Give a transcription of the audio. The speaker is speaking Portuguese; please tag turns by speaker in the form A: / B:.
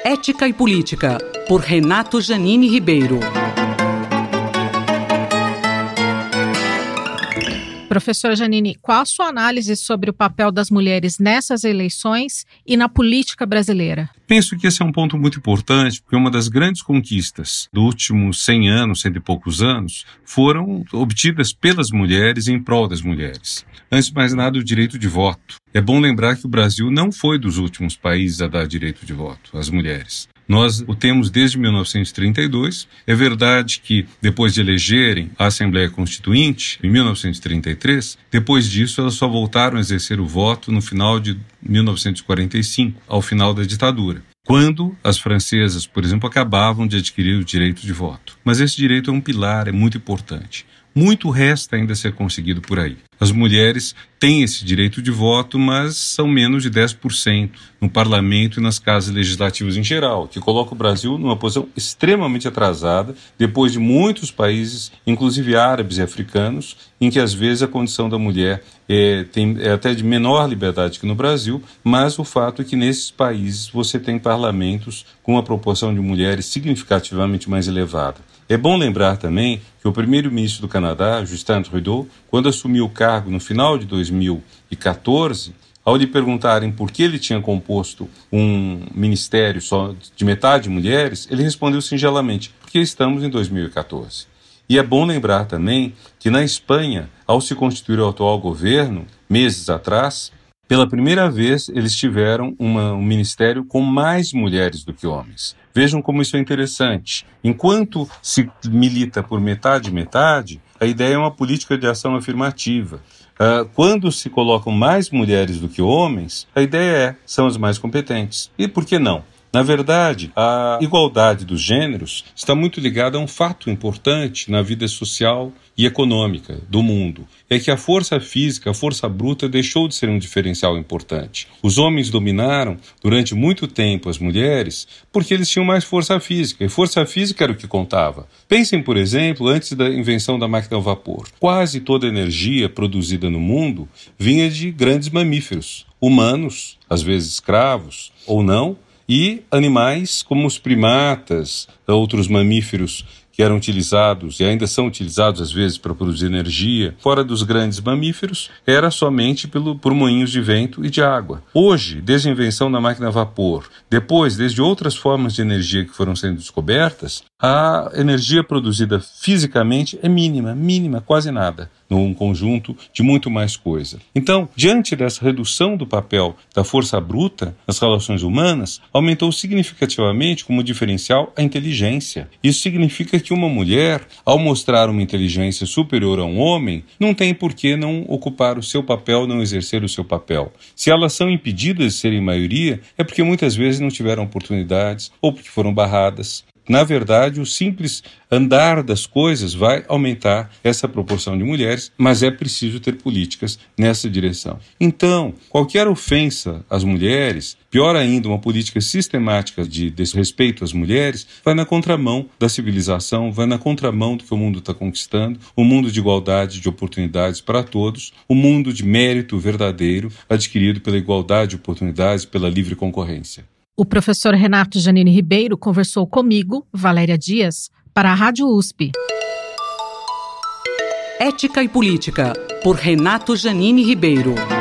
A: Ética e Política, por Renato Janine Ribeiro.
B: Professora Janine, qual a sua análise sobre o papel das mulheres nessas eleições e na política brasileira?
C: Penso que esse é um ponto muito importante, porque uma das grandes conquistas dos últimos 100 anos, 100 e poucos anos, foram obtidas pelas mulheres em prol das mulheres. Antes de mais nada, o direito de voto. É bom lembrar que o Brasil não foi dos últimos países a dar direito de voto às mulheres. Nós o temos desde 1932. É verdade que, depois de elegerem a Assembleia Constituinte, em 1933, depois disso elas só voltaram a exercer o voto no final de 1945, ao final da ditadura, quando as francesas, por exemplo, acabavam de adquirir o direito de voto. Mas esse direito é um pilar, é muito importante. Muito resta ainda a ser conseguido por aí. As mulheres têm esse direito de voto, mas são menos de 10% no parlamento e nas casas legislativas em geral, que coloca o Brasil numa posição extremamente atrasada, depois de muitos países, inclusive árabes e africanos, em que às vezes a condição da mulher é até de menor liberdade que no Brasil, mas o fato é que nesses países você tem parlamentos com uma proporção de mulheres significativamente mais elevada. É bom lembrar também que o primeiro-ministro do Canadá, Justin Trudeau, quando assumiu o cargo no final de 2014, ao lhe perguntarem por que ele tinha composto um ministério só de metade de mulheres, ele respondeu singelamente, porque estamos em 2014. E é bom lembrar também que na Espanha, ao se constituir o atual governo, meses atrás, pela primeira vez eles tiveram um ministério com mais mulheres do que homens. Vejam como isso é interessante. Enquanto se milita por metade, a ideia é uma política de ação afirmativa. Quando se colocam mais mulheres do que homens, a ideia são as mais competentes. E por que não? Na verdade, a igualdade dos gêneros está muito ligada a um fato importante na vida social e econômica do mundo. É que a força física, a força bruta, deixou de ser um diferencial importante. Os homens dominaram durante muito tempo as mulheres porque eles tinham mais força física, e força física era o que contava. Pensem, por exemplo, antes da invenção da máquina a vapor. Quase toda a energia produzida no mundo vinha de grandes mamíferos, humanos, às vezes escravos ou não, e animais como os primatas, outros mamíferos que eram utilizados e ainda são utilizados às vezes para produzir energia, fora dos grandes mamíferos, era somente por moinhos de vento e de água. Hoje, desde a invenção da máquina a vapor, depois, desde outras formas de energia que foram sendo descobertas, a energia produzida fisicamente é mínima, quase nada, num conjunto de muito mais coisa. Então, diante dessa redução do papel da força bruta nas relações humanas, aumentou significativamente como diferencial a inteligência. Isso significa que uma mulher, ao mostrar uma inteligência superior a um homem, não tem por que não ocupar o seu papel, não exercer o seu papel. Se elas são impedidas de serem maioria, é porque muitas vezes não tiveram oportunidades ou porque foram barradas. Na verdade, o simples andar das coisas vai aumentar essa proporção de mulheres, mas é preciso ter políticas nessa direção. Então, qualquer ofensa às mulheres, pior ainda, uma política sistemática de desrespeito às mulheres, vai na contramão da civilização, vai na contramão do que o mundo está conquistando, o mundo de igualdade de oportunidades para todos, o mundo de mérito verdadeiro adquirido pela igualdade de oportunidades, pela livre concorrência.
B: O professor Renato Janine Ribeiro conversou comigo, Valéria Dias, para a Rádio USP.
A: Ética e Política, por Renato Janine Ribeiro.